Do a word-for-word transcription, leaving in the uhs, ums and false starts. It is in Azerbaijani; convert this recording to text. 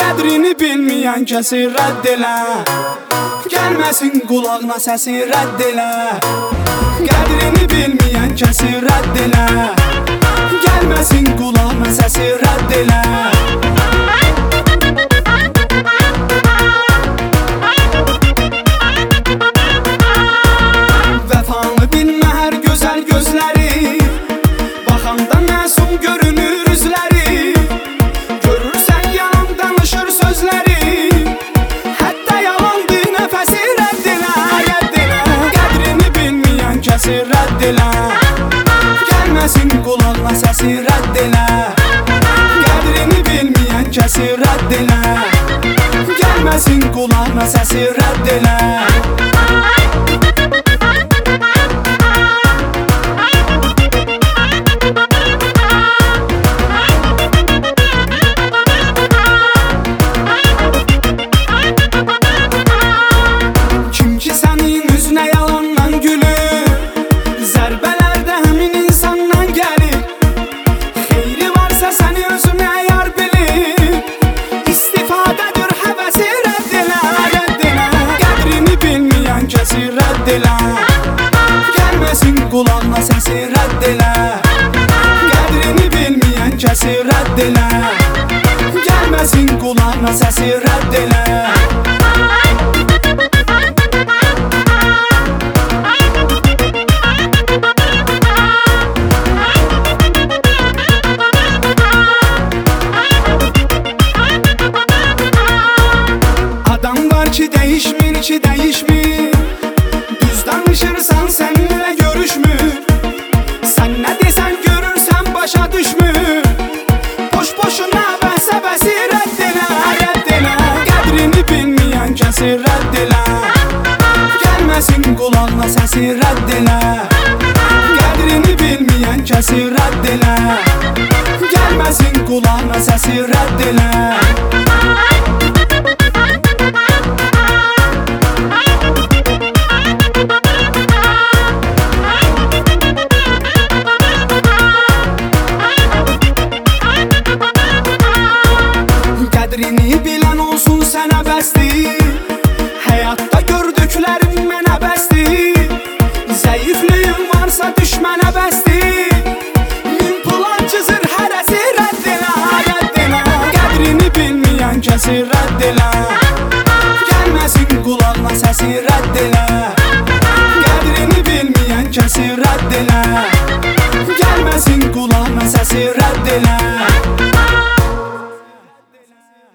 Qədrini bilməyən kəsi rədd elə, gəlməsin qulağına səsi rədd elə. Qədrini bilməyən kəsi rədd elə, gəlməsin qulağına səsi rədd elə. Vəfanı bilmə hər gözəl gözləri, baxanda məsum görünür üzləri. Görürsən yalan danışır sözləri, hətta yalandır nəfəsi rədd elə, rədd elə. Qədrini bilməyən kəsi rədd elə, gəlməsin qulağına səsi rədd elə. Qədrini bilməyən kəsi rədd elə, gəlməsin qulağına səsi rədd elə. Rədd elə, gəlməsin qulağına səsi rədd elə. Qədrini bilməyən kəsi rədd elə, gəlməsin qulağına səsi rədd elə. Adam var ki dəyişmir ki dəyişmir, danışırsan səninlə görüşmür. Sən nə desən görürsən başa düşmür. Boş-boşuna bəhsə bəsi rədd elə, rədd elə. Qədrini bilməyən kəsi rədd elə, gəlməsin qulağına səsi rədd elə. Qədrini bilməyən kəsi rədd elə, gəlməsin qulağına səsi rədd elə.